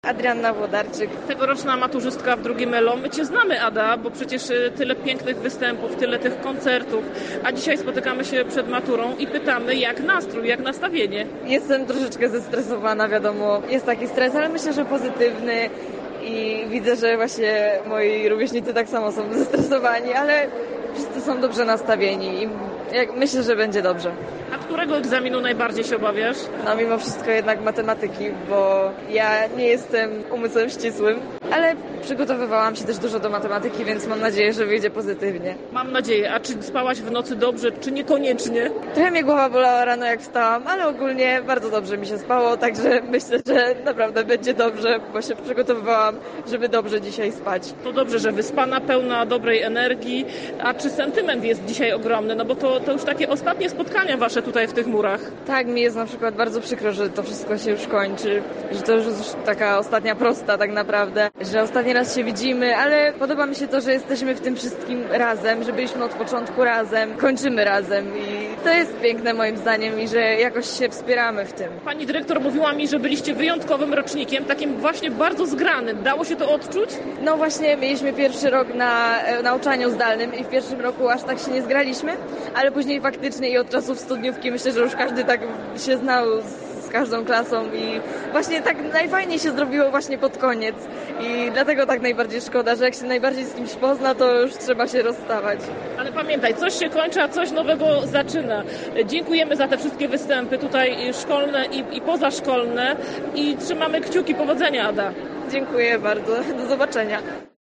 Adrianna Włodarczyk. Tegoroczna maturzystka w drugim ELO. My Cię znamy, Ada, bo przecież tyle pięknych występów, tyle tych koncertów, a dzisiaj spotykamy się przed maturą i pytamy, jak nastrój, jak nastawienie. Jestem troszeczkę zestresowana, wiadomo. Jest taki stres, ale myślę, że pozytywny i widzę, że właśnie moi rówieśnicy tak samo są zestresowani, ale wszyscy są dobrze nastawieni i myślę, że będzie dobrze. A którego egzaminu najbardziej się obawiasz? No mimo wszystko jednak matematyki, bo ja nie jestem umysłem ścisłym, ale przygotowywałam się też dużo do matematyki, więc mam nadzieję, że wyjdzie pozytywnie. Mam nadzieję. A czy spałaś w nocy dobrze, czy niekoniecznie? Trochę mnie głowa bolała rano jak wstałam, ale ogólnie bardzo dobrze mi się spało, także myślę, że naprawdę będzie dobrze, bo się przygotowywałam, żeby dobrze dzisiaj spać. To dobrze, że wyspana, pełna dobrej energii. A czy sentyment jest dzisiaj ogromny? No bo to już takie ostatnie spotkania wasze tutaj w tych murach. Tak, mi jest na przykład bardzo przykro, że to wszystko się już kończy, że to już taka ostatnia prosta tak naprawdę, że ostatni raz się widzimy, ale podoba mi się to, że jesteśmy w tym wszystkim razem, że byliśmy od początku razem, kończymy razem i to jest piękne moim zdaniem i że jakoś się wspieramy w tym. Pani dyrektor mówiła mi, że byliście wyjątkowym rocznikiem, takim właśnie bardzo zgranym. Dało się to odczuć? No właśnie, mieliśmy pierwszy rok na nauczaniu zdalnym i w pierwszym roku aż tak się nie zgraliśmy, ale później faktycznie i od czasów studniówki myślę, że już każdy tak się znał z każdą klasą i właśnie tak najfajniej się zrobiło właśnie pod koniec i dlatego tak najbardziej szkoda, że jak się najbardziej z kimś pozna, to już trzeba się rozstawać. Ale pamiętaj, coś się kończy, a coś nowego zaczyna. Dziękujemy za te wszystkie występy tutaj szkolne i pozaszkolne i trzymamy kciuki. Powodzenia, Ada. Dziękuję bardzo. Do zobaczenia.